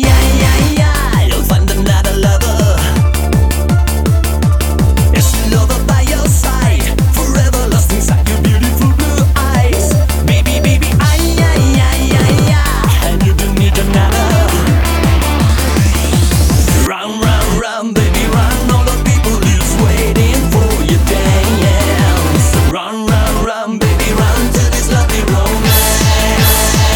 You'll find another lover. It's the lover by your side, forever lost inside your beautiful blue eyes. Baby, baby, and you don't need another. Run, run, run, baby, run. All the people is waiting for your dance. Run, run, run, baby, run to this lovely romance.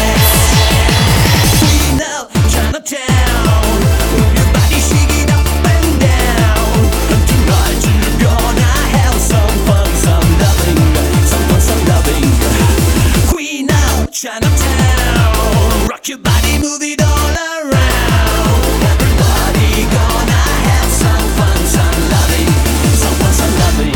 Queen of Chinatown, move your body, shake it up and down. And tonight you're gonna have some fun, some loving, some fun, some loving. Queen of Chinatown, rock your body, move it all around. Everybody gonna have some fun, some loving, some fun, some loving.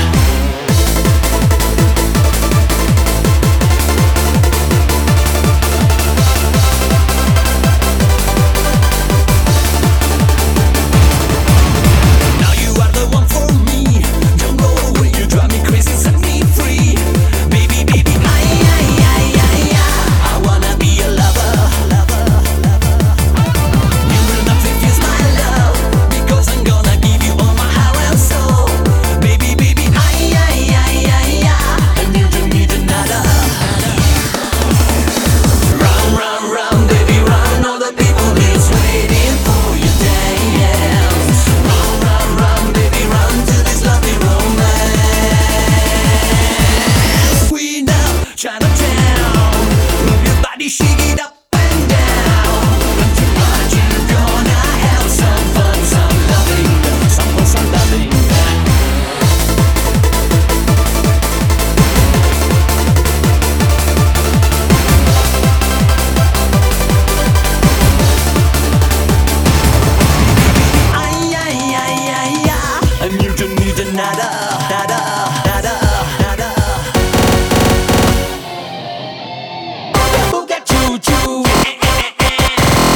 Now you are the one for me. Don't go away, you drive me crazy, set me free. Baby, baby, I wanna be a lover. You will not refuse my love, because I'm gonna give you all my heart and soul. Baby, baby, and you don't need another. Run, run, run, baby, run. All the people is waiting for your dance. Run, run, run, baby, run to this lovely romance. Queen of Chinatown, move your body, shake it up